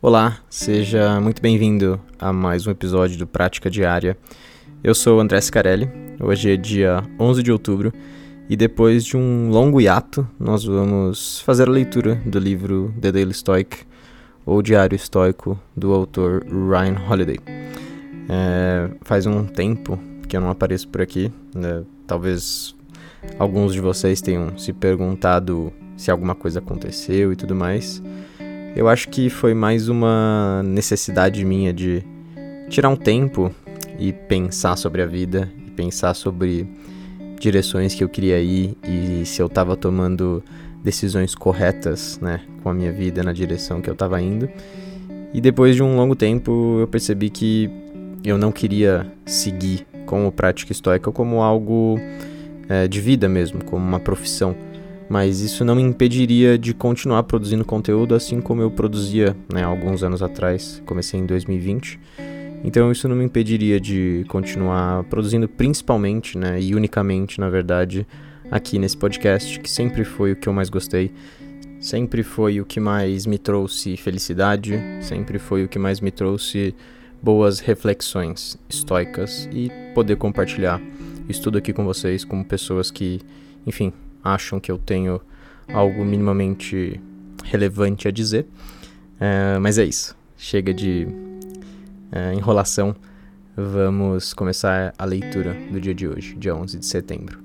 Olá, seja muito bem-vindo a mais um episódio do Prática Diária. Eu sou o André Scarelli, hoje é dia 11 de outubro e depois de um longo hiato nós vamos fazer a leitura do livro The Daily Stoic, ou Diário Estoico, do autor Ryan Holiday. Faz um tempo que eu não apareço por aqui, né? Talvez alguns de vocês tenham se perguntado se alguma coisa aconteceu e tudo mais. Eu acho que foi mais uma necessidade minha de tirar um tempo e pensar sobre a vida, e pensar sobre direções que eu queria ir e se eu estava tomando decisões corretas, né, com a minha vida na direção que eu estava indo. E depois de um longo tempo eu percebi que eu não queria seguir com o Prática Estoica como algo de vida mesmo, como uma profissão. Mas isso não me impediria de continuar produzindo conteúdo assim como eu produzia, né, alguns anos atrás. Comecei em 2020. Então isso não me impediria de continuar produzindo principalmente, né, e unicamente, na verdade, aqui nesse podcast, que sempre foi o que eu mais gostei. Sempre foi o que mais me trouxe felicidade, sempre foi o que mais me trouxe boas reflexões estoicas e poder compartilhar isso tudo aqui com vocês como pessoas que, enfim, acham que eu tenho algo minimamente relevante a dizer. Mas é isso. Chega de enrolação. Vamos começar a leitura do dia de hoje, dia 11 de setembro.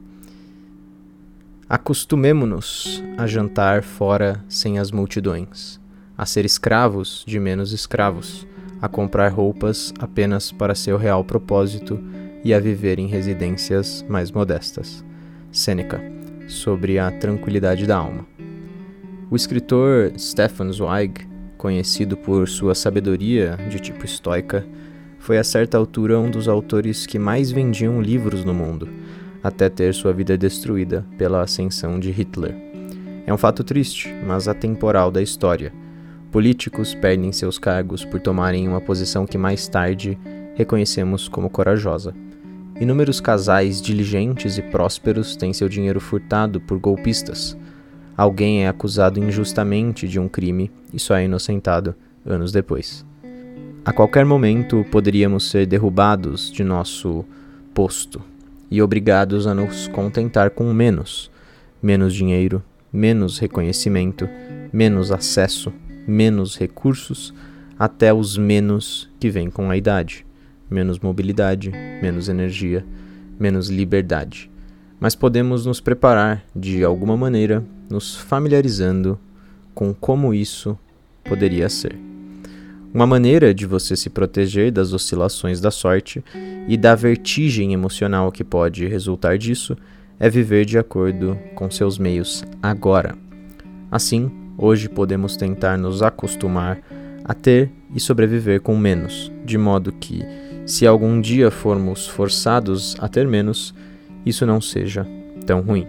Acostumemo-nos a jantar fora sem as multidões, a ser escravos de menos escravos, a comprar roupas apenas para seu real propósito e a viver em residências mais modestas. Sêneca, sobre a tranquilidade da alma. O escritor Stefan Zweig, conhecido por sua sabedoria de tipo estoica, foi a certa altura um dos autores que mais vendiam livros no mundo, até ter sua vida destruída pela ascensão de Hitler. É um fato triste, mas atemporal da história. Políticos perdem seus cargos por tomarem uma posição que mais tarde reconhecemos como corajosa. Inúmeros casais diligentes e prósperos têm seu dinheiro furtado por golpistas. Alguém é acusado injustamente de um crime e só é inocentado anos depois. A qualquer momento poderíamos ser derrubados de nosso posto e obrigados a nos contentar com menos dinheiro, menos reconhecimento, menos acesso, menos recursos, até os menos que vêm com a idade. Menos mobilidade, menos energia, menos liberdade. Mas podemos nos preparar, de alguma maneira, nos familiarizando com como isso poderia ser. Uma maneira de você se proteger das oscilações da sorte e da vertigem emocional que pode resultar disso é viver de acordo com seus meios agora. Assim, hoje podemos tentar nos acostumar a ter e sobreviver com menos, de modo que, se algum dia formos forçados a ter menos, isso não seja tão ruim.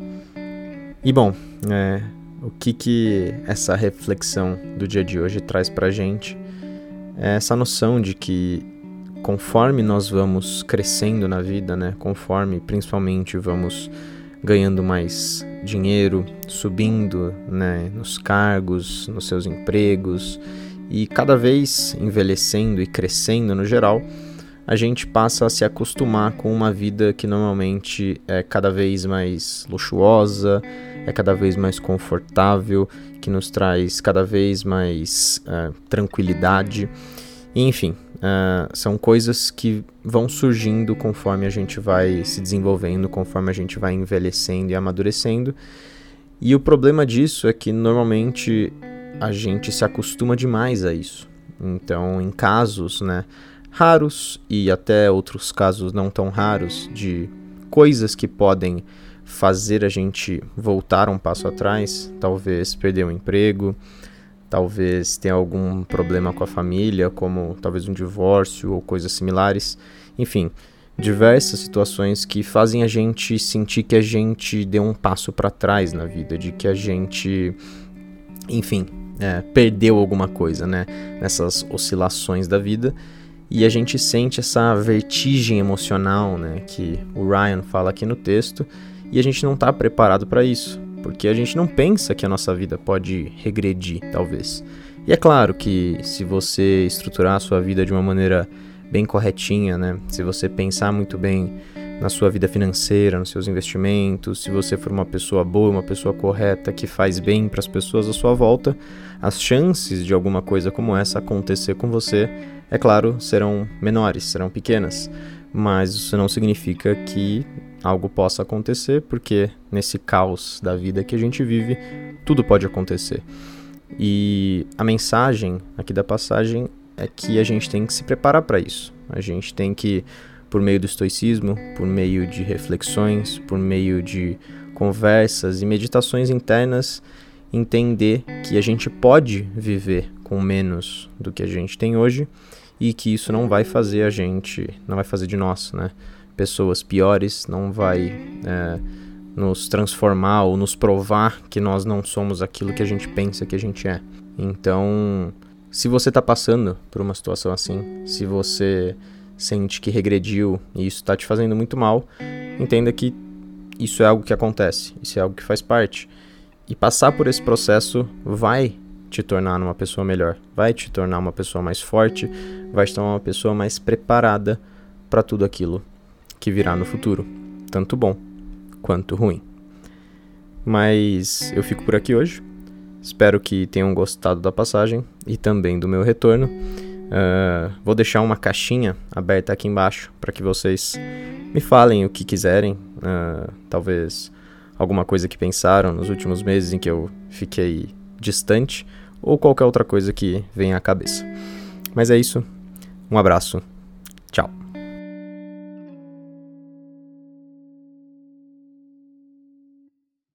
E bom, o que essa reflexão do dia de hoje traz pra gente é essa noção de que conforme nós vamos crescendo na vida, né, conforme principalmente vamos ganhando mais dinheiro, subindo, né, nos cargos, nos seus empregos, e cada vez envelhecendo e crescendo no geral, a gente passa a se acostumar com uma vida que normalmente é cada vez mais luxuosa, é cada vez mais confortável, que nos traz cada vez mais tranquilidade. E, enfim, são coisas que vão surgindo conforme a gente vai se desenvolvendo, conforme a gente vai envelhecendo e amadurecendo. E o problema disso é que normalmente a gente se acostuma demais a isso. Então, em casos, né, raros e até outros casos não tão raros de coisas que podem fazer a gente voltar um passo atrás, talvez perder um emprego, talvez ter algum problema com a família, como talvez um divórcio ou coisas similares. Enfim, diversas situações que fazem a gente sentir que a gente deu um passo para trás na vida, de que a gente, enfim, perdeu alguma coisa, né, nessas oscilações da vida. E a gente sente essa vertigem emocional, né, que o Ryan fala aqui no texto, e a gente não está preparado para isso, porque a gente não pensa que a nossa vida pode regredir, talvez. E é claro que se você estruturar a sua vida de uma maneira bem corretinha, né? Se você pensar muito bem na sua vida financeira, nos seus investimentos, se você for uma pessoa boa, uma pessoa correta, que faz bem para as pessoas à sua volta, as chances de alguma coisa como essa acontecer com você, é claro, serão menores, serão pequenas. Mas isso não significa que algo possa acontecer, porque nesse caos da vida que a gente vive, tudo pode acontecer. E a mensagem aqui da passagem é que a gente tem que se preparar para isso. A gente tem que, por meio do estoicismo, por meio de reflexões, por meio de conversas e meditações internas, entender que a gente pode viver com menos do que a gente tem hoje e que isso não vai fazer de nós, né, pessoas piores, não vai nos transformar ou nos provar que nós não somos aquilo que a gente pensa que a gente é. Então, se você está passando por uma situação assim, se você sente que regrediu e isso está te fazendo muito mal, entenda que isso é algo que acontece, isso é algo que faz parte. E passar por esse processo vai te tornar uma pessoa melhor, vai te tornar uma pessoa mais forte, vai te tornar uma pessoa mais preparada para tudo aquilo que virá no futuro, tanto bom quanto ruim. Mas eu fico por aqui hoje. Espero que tenham gostado da passagem e também do meu retorno. Vou deixar uma caixinha aberta aqui embaixo para que vocês me falem o que quiserem. Talvez alguma coisa que pensaram nos últimos meses em que eu fiquei distante ou qualquer outra coisa que venha à cabeça. Mas é isso. Um abraço